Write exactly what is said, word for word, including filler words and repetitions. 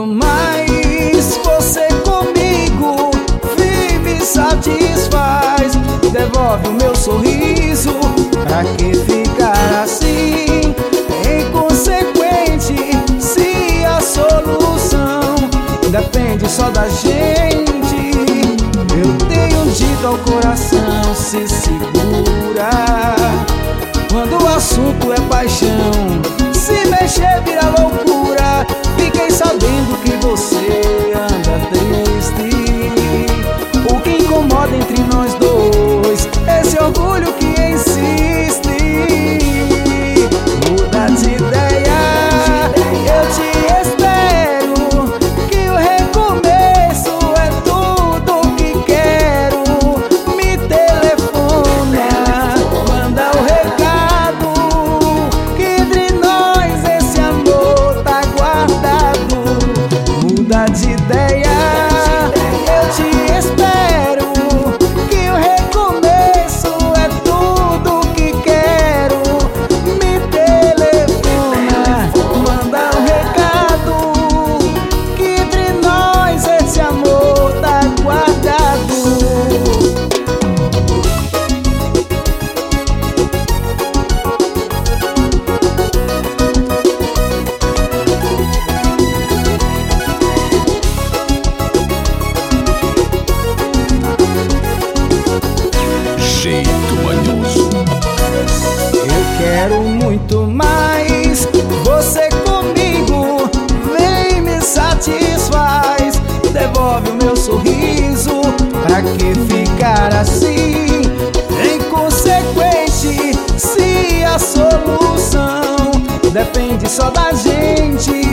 muito mais. Você comigo vive, me satisfaz. Devolve o meu sorriso, pra que ficar assim? Inconsequente, se a solução depende só da gente. Eu tenho dito ao coração, se segura. Quando o assunto é paixão, se mexer vira loucura. Fiquei sabendo que você anda triste. O que incomoda entre nós dois, esse orgulho que insiste. Muda de ideia, eu te espero, que o recomeço é tudo que quero. Me telefona, manda o recado, que entre nós esse amor tá guardado. Muda de ideia, eu te espero, que o recomeço é tudo que quero. Me telefona, manda um recado, que entre nós esse amor tá guardado. Jeito Manhoso. Eu quero muito mais. Você comigo vem, me satisfaz. Devolve o meu sorriso, pra que ficar assim? Inconsequente, se a solução depende só da gente.